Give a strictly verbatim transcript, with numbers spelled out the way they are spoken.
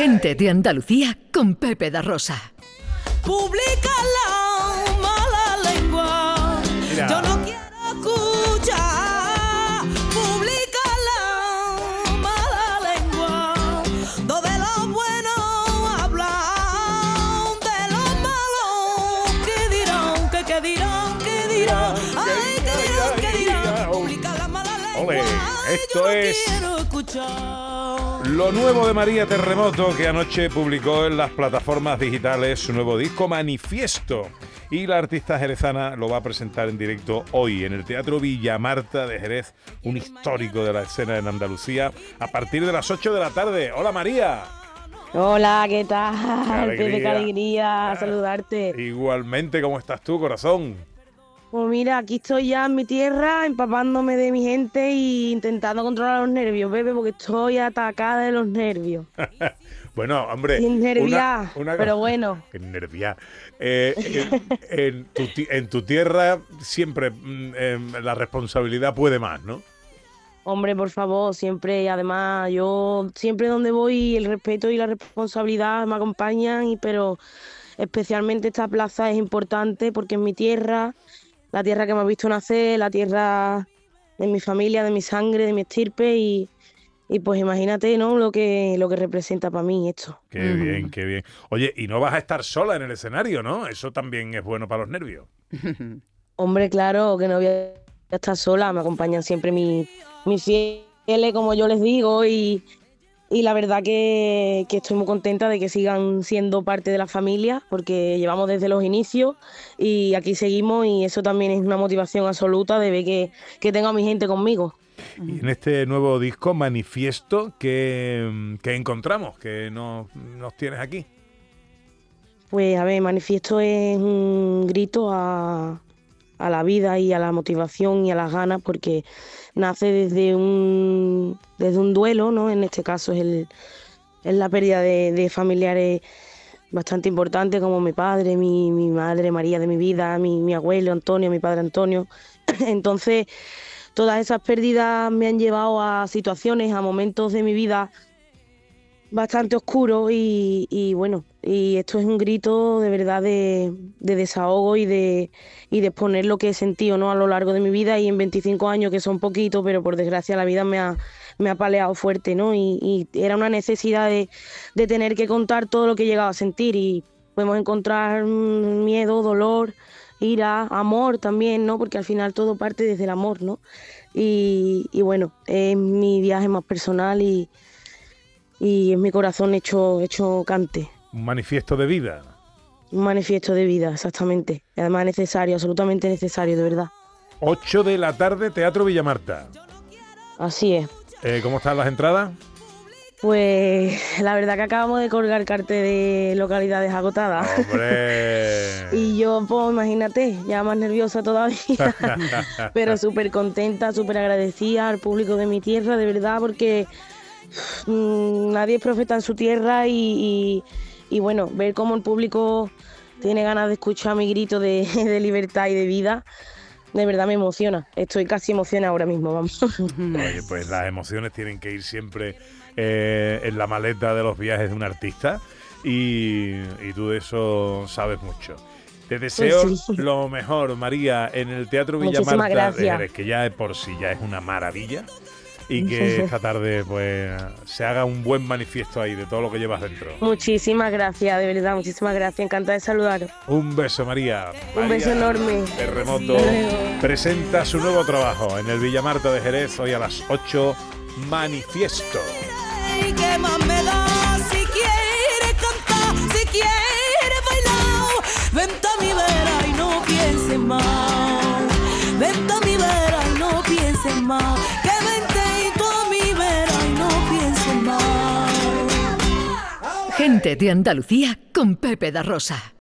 Gente de Andalucía con Pepe da Rosa. Publica la mala lengua. Mira. Yo no quiero escuchar. Publica la mala lengua. Donde los buenos hablan de los malos. ¿Qué dirán? ¿Qué, qué dirán? ¿Qué dirán? Ay, ¿qué dirán? ¿Qué dirán? Publica la mala lengua. Ole, Ay, esto yo no es quiero escuchar. lo nuevo de María Terremoto, que anoche publicó en las plataformas digitales su nuevo disco Manifiesto. Y la artista jerezana lo va a presentar en directo hoy en el Teatro Villamarta de Jerez, un histórico de la escena en Andalucía, a partir de las ocho de la tarde. ¡Hola, María! Hola, ¿qué tal? ¡Qué alegría! Pepe, qué alegría saludarte. Igualmente, ¿cómo estás tú, corazón? Pues mira, aquí estoy ya en mi tierra, empapándome de mi gente e intentando controlar los nervios, Pepe, porque estoy atacada de los nervios. Bueno, hombre... Sin nerviar, una- una- pero bueno. Sin nerviar. Eh, en, en tu, ti- en tu tierra siempre mm, em, la responsabilidad puede más, ¿no? Hombre, por favor, siempre, además, yo siempre donde voy el respeto y la responsabilidad me acompañan, y pero especialmente esta plaza es importante porque es mi tierra, la tierra que me ha visto nacer, la tierra de mi familia, de mi sangre, de mi estirpe, y, y pues imagínate, ¿no?, lo que, lo que representa para mí esto. Qué bien, qué bien. Oye, y no vas a estar sola en el escenario, ¿no? Eso también es bueno para los nervios. Hombre, claro, que no voy a estar sola, me acompañan siempre mis, mis fieles, como yo les digo, y, y la verdad que, que estoy muy contenta de que sigan siendo parte de la familia, porque llevamos desde los inicios y aquí seguimos, y eso también es una motivación absoluta de ver que, que tengo a mi gente conmigo. Y en este nuevo disco, Manifiesto, ¿qué, qué encontramos? ¿Qué nos, nos tienes aquí? Pues a ver, Manifiesto es un grito a, a la vida y a la motivación y a las ganas, porque nace desde un desde un duelo, ¿no? En este caso es, el, es la pérdida de, de familiares bastante importantes, como mi padre, mi, mi madre María de mi vida, mi, mi abuelo Antonio, mi padre Antonio. Entonces, todas esas pérdidas me han llevado a situaciones, a momentos de mi vida bastante oscuros, y, y bueno, y esto es un grito de verdad de, de desahogo y de, y de exponer lo que he sentido, ¿no?, a lo largo de mi vida, y en veinticinco años, que son poquitos, pero por desgracia la vida me ha, me ha paleado fuerte, ¿no? Y, y era una necesidad de, de tener que contar todo lo que he llegado a sentir, y podemos encontrar mm, miedo, dolor, ira, amor también, ¿no? Porque al final todo parte desde el amor, ¿no? Y, y bueno, es mi viaje más personal, y y es mi corazón hecho, hecho cante. Un manifiesto de vida. Un manifiesto de vida, exactamente. Y además necesario, absolutamente necesario, de verdad. ocho de la tarde, Teatro Villamarta. Así es. Eh, ¿Cómo están las entradas? Pues la verdad que acabamos de colgar cartel de localidades agotadas. ¡Hombre! Y yo, pues imagínate, ya más nerviosa todavía. Pero súper contenta, súper agradecida al público de mi tierra, de verdad, porque mmm, nadie es profeta en su tierra, y, y, y bueno, ver cómo el público tiene ganas de escuchar mi grito de, de libertad y de vida, de verdad me emociona. Estoy casi emocionada ahora mismo, vamos. Oye, pues las emociones tienen que ir siempre eh, en la maleta de los viajes de un artista, y, y tú de eso sabes mucho. Te deseo Pues sí. lo mejor, María, en el Teatro Muchísimas Villamarta de gracias. Jerez, que ya de por sí ya es una maravilla, y que esta tarde pues se haga un buen manifiesto ahí de todo lo que llevas dentro. Muchísimas gracias, de verdad, muchísimas gracias. Encantada de saludar. Un beso, María. Un María beso enorme. Terremoto Hasta luego. presenta su nuevo trabajo en el Villamarta de Jerez hoy a las ocho, Manifiesto. ¿Y qué más me da? Si quieres cantar, si quieres bailar, vente a mi vera y no pienses más. Vente a mi vera y no pienses más. Que vente y tú a mi vera y no pienses más. Gente de Andalucía con Pepe da Rosa.